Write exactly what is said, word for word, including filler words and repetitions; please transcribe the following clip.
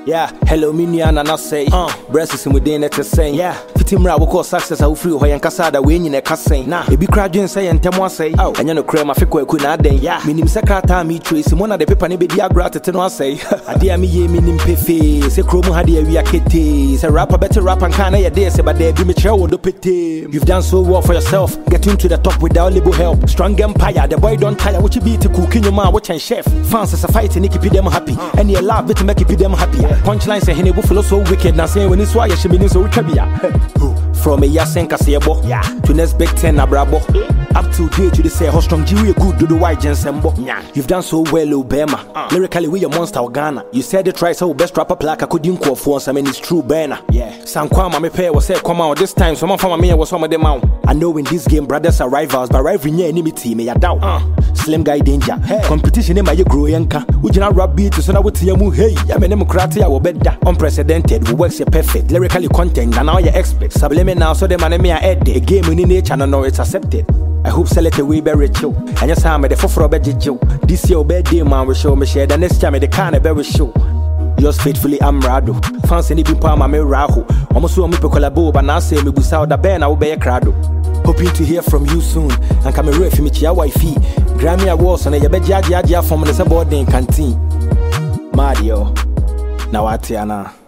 Yeah, hello minian and I say, uh, breasts is within it to say, yeah, Fitimra will call success. I will free Hoyan Casada winning a cassay. Nah, if you cry, say and Temwa say, oh, and you know, cream, I think we could not then, yeah, meaning Secretary me trace one of the paper, maybe the agrat to no say, I dear me, ye meaning Pefe, say Chrome had a real kitty, say rapper better rap and can I dare say, but there be me chair with the pity. You've done so well for yourself, getting to the top without label help. Strong empire, the boy don't tire, what you be to cook in your man, watch and chef. Fans is a fight and keep them happy, and you love it to make them happy. Punchline say, Henny Buffalo so wicked, now saying when it's why you should be so trivia. From a Yasen Casebo, yeah, to next big ten Abrabo. Up to date, to the say how strong you good do the white Jensembo. You've done so well, Obama. Uh. Lyrically, we a monster of Ghana. You said it right, so best rapper plaque I couldn't call for some, and it's true, Banner. Yeah, San Kwama me pay was said, come out this time. Someone from me was some of them out. I know in this game, brothers are rivals, but rivalry near enmity, me a doubt. Uh. Slim guy danger, hey. Competition in my grow yanka. Would you not rap beat to son of Tiamu? Hey, I'm a democrat, I will bet that. Unprecedented, we works your perfect. Lyrically content, and now you're expert. Subliminal, so the man me a head. A game in nature, and know it's accepted. I hope select a way very chill. And yes, I'm at the four budget Joe. This year, birthday man will show me share. The next time, the kind of very show. Yours faithfully, I'm Rado. Fancy any people, I'm a Raho. Almost so me collabo, but now say me boost out the band, I will be a crowd. Hoping to hear from you soon. And come a real for me, your wifey. Grammy Awards on a Yabeja from the subordinate canteen. Mario. Now, Atiana.